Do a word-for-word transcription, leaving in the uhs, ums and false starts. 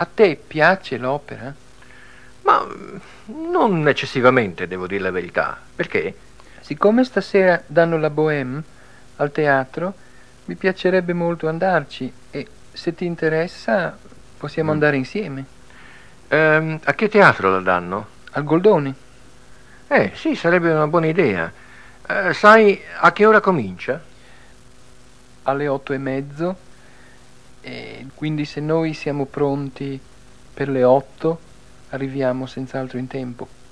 A te piace l'opera? Ma mm, non eccessivamente, devo dire la verità. Perché? Siccome stasera danno la Bohème al teatro, mi piacerebbe molto andarci e se ti interessa possiamo Mm. andare insieme. Ehm, a che teatro la danno? Al Goldoni, Eh, sì, sarebbe una buona idea. Eh, sai a che ora comincia? alle otto e mezzo, e quindi se noi siamo pronti per le otto, arriviamo senz'altro in tempo.